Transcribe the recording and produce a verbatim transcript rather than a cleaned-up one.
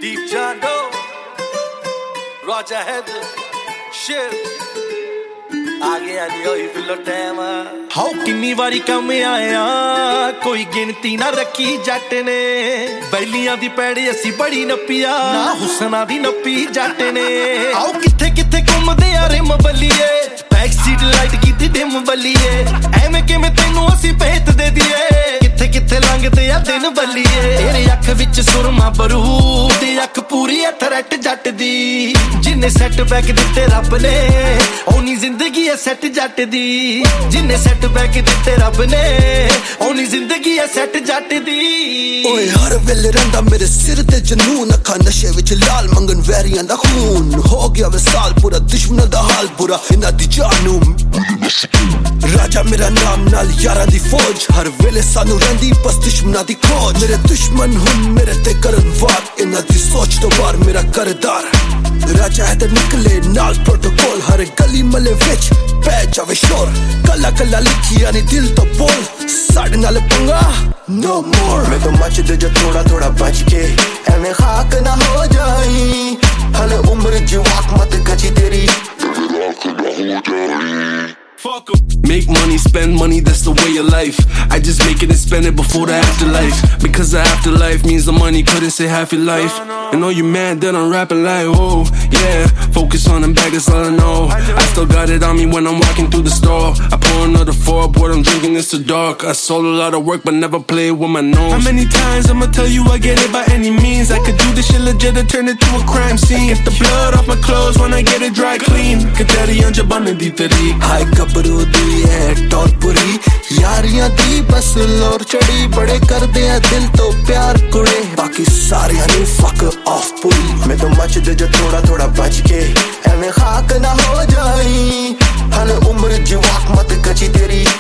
Deep John Doe, Roger Head, Shit आ गया जी ओही फिल्लो time how किन्नी वारी कम आया कोई गिनती ना रखी जट ने बैलियां दी पैड़ी असी बड़ी नपिया ना हुसना दी नपी जट ने आओ किथे किथे घुमदे आ रिम बल्लीए बैक सीट लाइट कीती डिम बल्लीए एवें किवें तैनू असी भेत दे दिए किथे किथे लंघदे आ दिन बल्लीए तेरे अख विच सुरमा बरूद अख पूरी है थ्रैट जट दी जिन्ने सेट बैक दिते रब ने ओनी जिंदगी सैट जट दी जिन्ने सैट बैक दिते रब ने ओनी जिंदगी है सैट जट दी ओए हर वेले रंदा मेरे सिर ते जनून अखा नशे विच लाल मंगन वैरियां दा खून हो गया विसाल पूरा दुश्मन दा हाल बुरा इना दी जानू राजा मेरा नाम नाल यारां दी फौज हर वेले सानू रंदी बस दुश्मना दी खोज मेरे दुश्मन हुन मेरे ते करन वार इना दी सोच तो वार मेरा करदार राजा है ते निकले नाल प्रोटोकॉल हर गली मले विच पै जावे शोर कला कला लिखी यानी दिल तो बोल साढ़े नाल पंगा नो मोर मैं तो मचदे जो थोड़ा थोड़ा बच के एवें खाक ना हो जाई हले उम्र जवाक मत गची तेरी Fuck em. Make money, spend money, that's the way of life. I just make it and spend it before the afterlife. Because the afterlife means the money couldn't say half your life. And all you mad that I'm rapping like, oh, yeah. Focus on them back, that's all I know. I still got it on me when I'm walking through the store. I pour another four, what I'm drinking, it's too dark. I sold a lot of work, but never play with my nose. How many times I'ma tell you I get it by any means? I could do this shit legit and turn it to a crime scene. Get the blood off my clothes when I get it dry clean. Kateri anja banne di tariq. Hai गबरू दी है टौर पुरी यारियां दी बस लोर चढ़ी बड़े कर दे दिल तो प्यार कुड़े बाकी सारियां नी फक ऑफ पूरी मैं तो मचदे जो थोड़ा थोड़ा बच के एवें खाक ना हो जाई हल उम्र जवाक मत गची तेरी